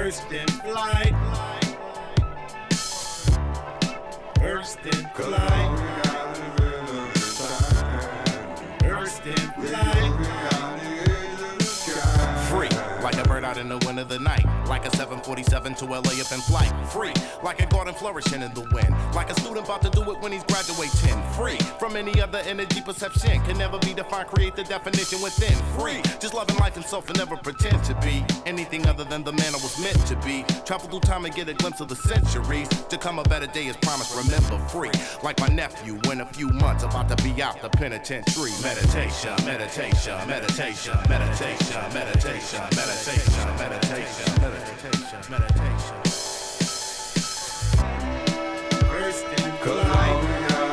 First in flight. First in flight. First in flight. Free, like a bird out in the wind of the night. Like a 747 to LA up in flight. Free, like a garden flourishing in the wind. Like a student about to do it when he's graduating. Free, from any other energy perception. Can never be defined, create the definition within. Free, just loving life and self and never pretend to be anything other than the man I was meant to be. Travel through time and get a glimpse of the centuries. To come a better day is promised, remember free. Like my nephew in a few months about to be out the penitentiary. Meditation, meditation, meditation, meditation, meditation, meditation, meditation, meditation, meditation. First in flight.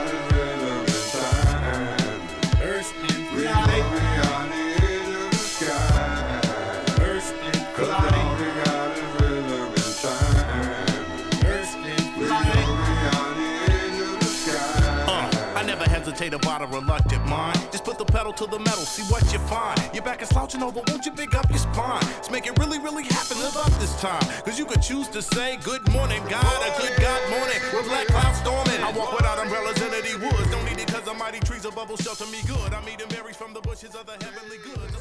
First in flight. First in flight. First in flight. I never hesitate about a reluctant mind. Just put the pedal to the metal, see what you find. Your back is slouching over, won't you pick up your spine? Let's make it really, really happen, live up this time. Cause you could choose to say good morning, God, a good God morning. With black clouds storming, I walk without umbrellas into these woods. Don't need it cause the mighty trees above will shelter me good. I'm eating berries from the bushes of the heavenly goods.